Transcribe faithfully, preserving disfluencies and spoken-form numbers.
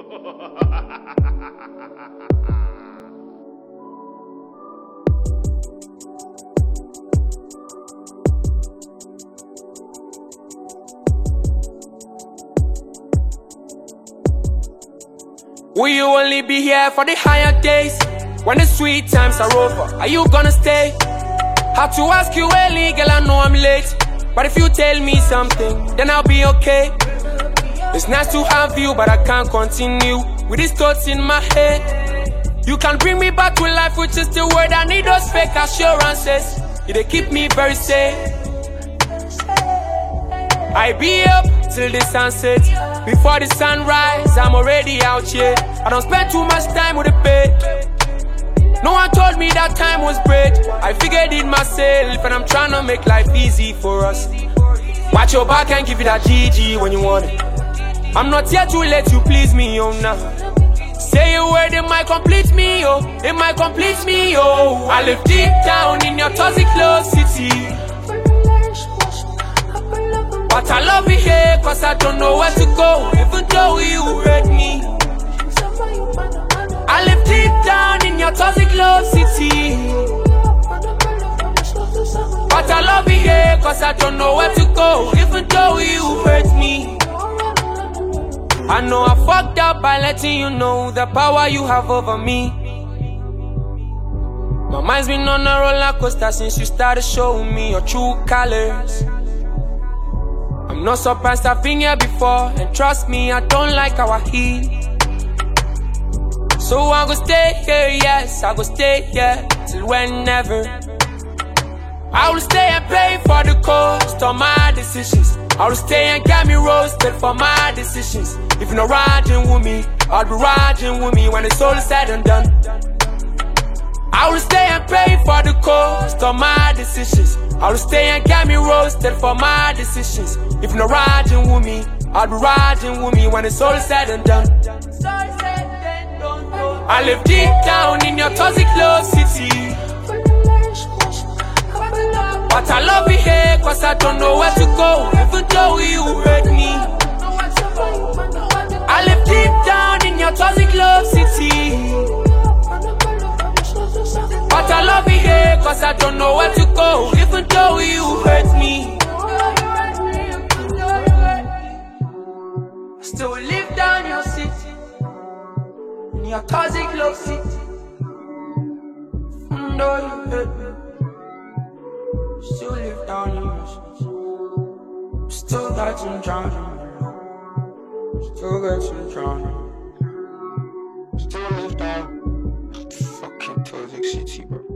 Will you only be here for the higher days? When the sweet times are over, are you gonna stay? Have to ask you early, girl, I know I'm late. But if you tell me something, then I'll be okay. It's nice to have you, but I can't continue with these thoughts in my head. You can bring me back to life, which is the word I need. Those fake assurances, yeah, they keep me very safe. I be up till the sunset. Before the sunrise, I'm already out here. I don't spend too much time with the bed. No one told me that time was great. I figured it myself, and I'm trying to make life easy for us. Watch your back and give you that G G when you want it. I'm not here to let you please me, oh nah. Say a word, it might complete me, oh. It might complete me, oh. I live deep down in your toxic love city. But I love you here, cause I don't know where to go, even though you hurt me. I live deep down in your toxic love city. But I love you here, cause I don't know where to go, even though you hurt me. I know I fucked up by letting you know the power you have over me. My mind's been on a roller coaster since you started showing me your true colors. I'm not surprised I've been here before, and trust me, I don't like how I heal. So I'm gonna stay here, yes, I'm gonna stay here till whenever. I will stay and pay for the cost of my decisions. I will stay and get me roasted for my decisions. If you're not riding with me, I'll be riding with me when it's all said and done. I will stay and pay for the cost of my decisions. I will stay and get me roasted for my decisions. If you're not riding with me, I'll be riding with me when it's all said and done. I live deep down in your toxic love city. But I love you here, cause I don't know where to go, even though you hurt me. I live deep down in your toxic love city. But I love you here, cause I don't know where to go, even though you hurt me. I still live down your city, in your toxic love city. Even though you hurt me, still live down in your city. Still got you drowning. Still got you drowning. Still live down. Fucking toxic city, bro.